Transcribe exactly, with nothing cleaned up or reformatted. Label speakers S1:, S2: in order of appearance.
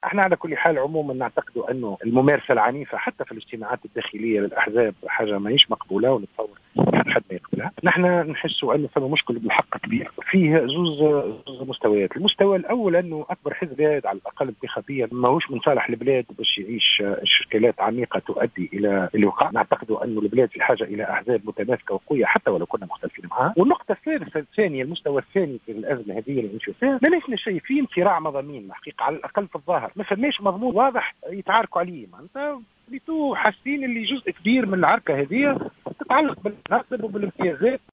S1: احنا على كل حال عموما نعتقد انه الممارسه العنيفه حتى في الاجتماعات الداخليه للاحزاب حاجه ماهيش مقبوله، ونتصور حد حد ما يقبلها. نحن نحسوا انه فما مشكل بالحق كبير فيه زوز زوز مستويات. المستوى الاول انه اكبر حزب يعد على الاقل انتخابيا ماهوش من صالح البلاد باش يعيش اشكالات عميقه تؤدي الى الوقاع. نعتقد انه البلاد في حاجه الى احزاب متماسكه وقويه حتى ولو كنا مختلفين معها. والنقطه الثالثه الثانيه المستوى الثاني في الازمه هذه اللي نشوف فيها، ماناش شايفين صراع مضامين حقيقه على الاقل في الظاهر، ما فماش مضمون واضح يتعاركوا عليه. معناتها حاسين اللي جزء كبير من العركه هذه تتعلق بالمناصب وبالامتيازات